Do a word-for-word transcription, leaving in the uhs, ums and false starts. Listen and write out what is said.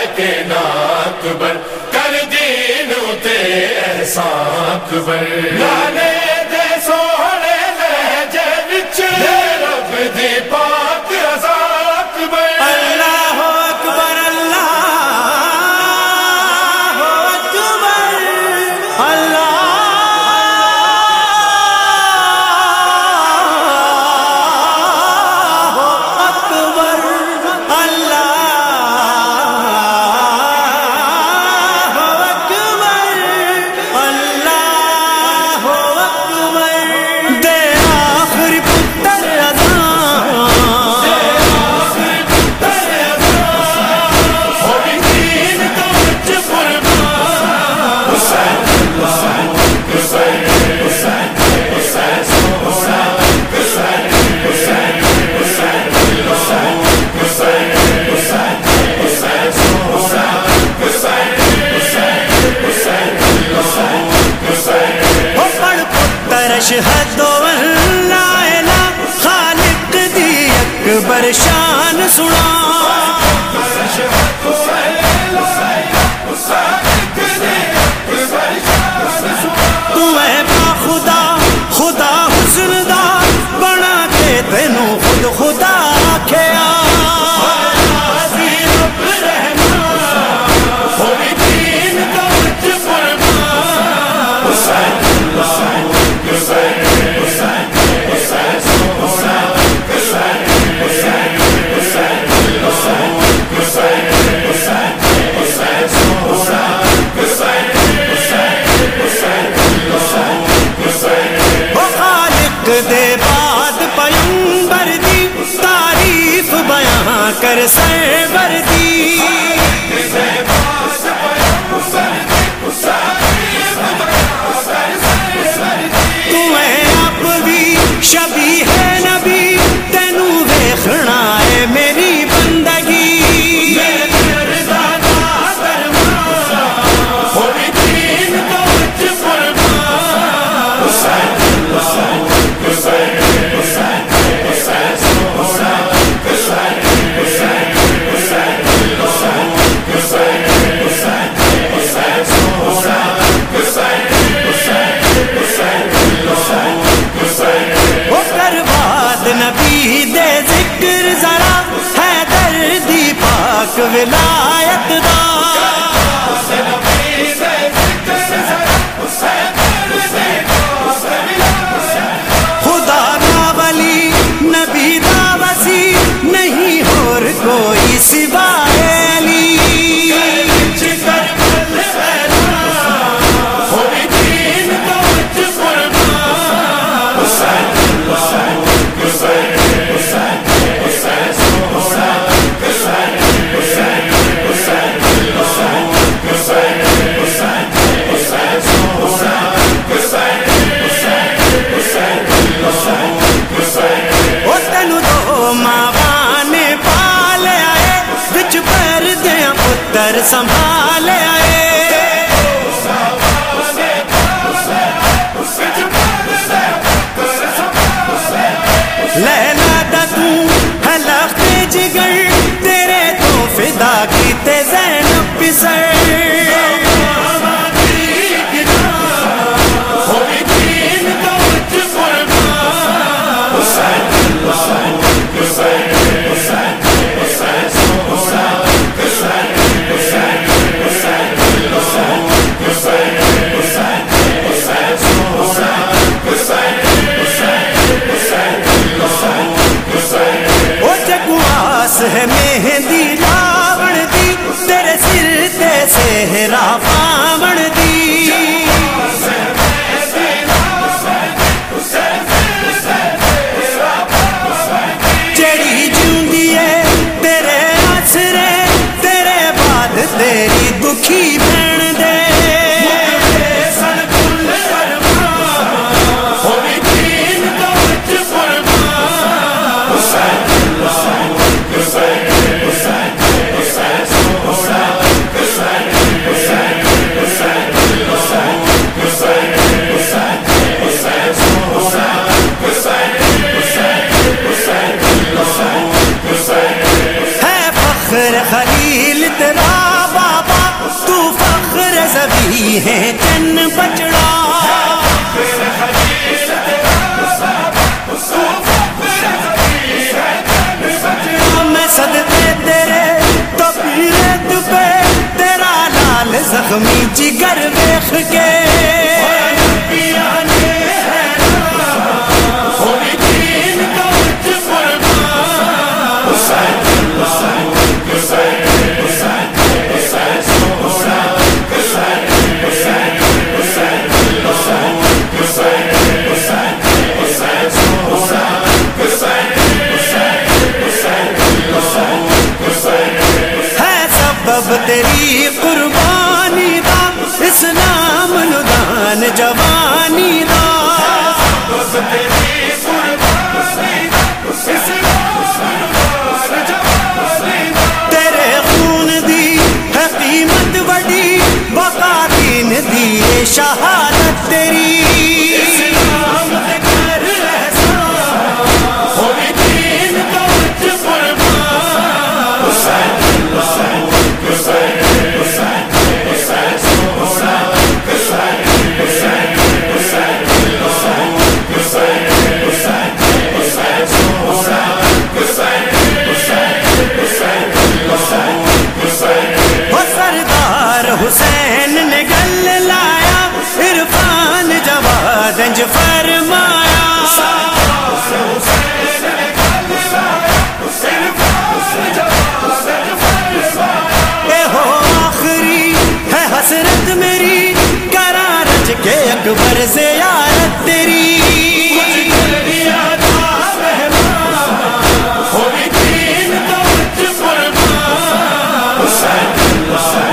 یقینا اکبر کر دین اتے احسان اکبر لانے دے سوہنے لہجے وچ رب دی پاک رضا اکبر اللہ اکبر اللہ اکبر اللہ اشہد ان لا الہ خالق دی اکبر شان سنا تو اے با خدا خدا حسن دا بنا کے تینوں خود خدا آکھیا دے بعد پیغمبر دی تعریف بیان کر سرور دی تو اے آپ بھی شبیہ نبی تینوں ویکھنا ہے میری بندگی نبی دے ذکر ذرا ہے دردی پاک ولایت دا خدا دا ولی نبی دا وسیع نہیں اور کوئی سوائے علی سنبھال آئے لیلا دا تو ہے لخت جگر تیرے تو فدا کیتے زینب پسر ہے مہندی لاوڑ دی تیرے سر تے سہرا پاوڑ دی جڑی جوندی ہے تیرے آسرے تیرے بعد تیری دکھی بھین دے خلیل تیرا سکتی ہے چن بچڑا میں صدقے تیرے تو پیرت پہ تیرا لال زخمی جگر دیکھ کے تیری قربانی دا اسلام ندان جوانی دا تیرے خون دی ہے قیمت بڑی بقا دین دی شہادت تیری حسین نے گل لایا عرفان جواد فرمایا اے ہو آخری ہے حسرت میری کرا رج کے اکبر زیارت تیری Hussein